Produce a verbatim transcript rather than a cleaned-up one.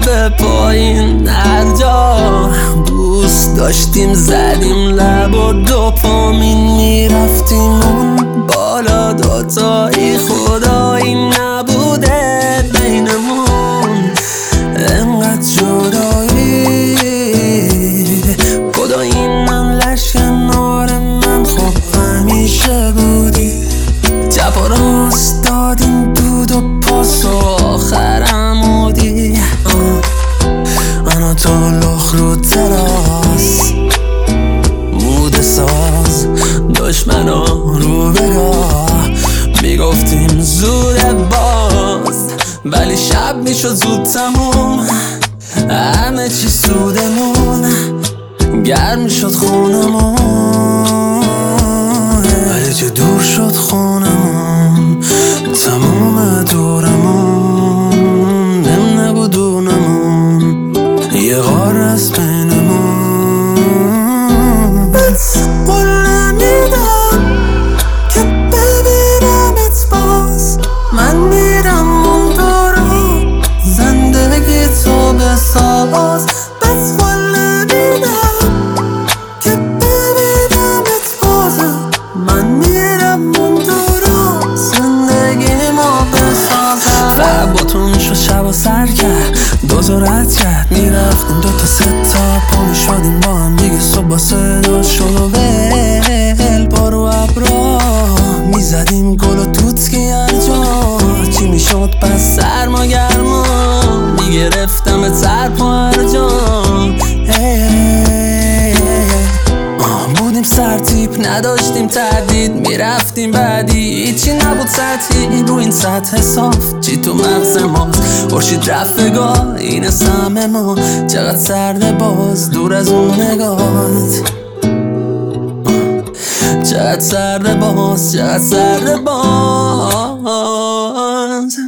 به پایین هر جا دوست داشتیم زدیم لب و دوپامین میرفتیم اون بالا دوتایی خدایی نبوده بینمون انقدر جدایی خدا این من لش کنار من خب همیشه بودی جب و راست دادیم دود و پاس و آخر عمودی من و تو لخ رو تراس موده ساز دشمنا رو بگاه میگفتیم زوده باز ولی شب میشد زود تموم همه چی سودمون گرم میشد خونمون ولی چه دور شد خونمون تموم دورمون نم نبودونمون یه غار از بینمون بس قول نمیدم که ببینمت باز من میرم اون دورا زندگی تو بساز بس قول نمیدم که ببینمت باز من میرم اون دورا زندگی ما بسازم و با تو میشد شب و سر کرد دوزو رد کرد میرفتیم دوتا ستا پا میشدیم با هم دیگه صبح با صدا شد و ول بارو ابرا میزدیم گل و توتکی هر جا چی میشد پس سرما گرما میگرفتم به سر پا هر جا بودیم سرتیپ نداشتیم تردید میرفتیم بعدی هیچی نبود سطحی رو این سطح صاف چی تو مغز ماست خورشید رفگاه این سهم ما چقدر سرده باز دور از اون نگاهت چقدر سرده باز چقدر سرده باز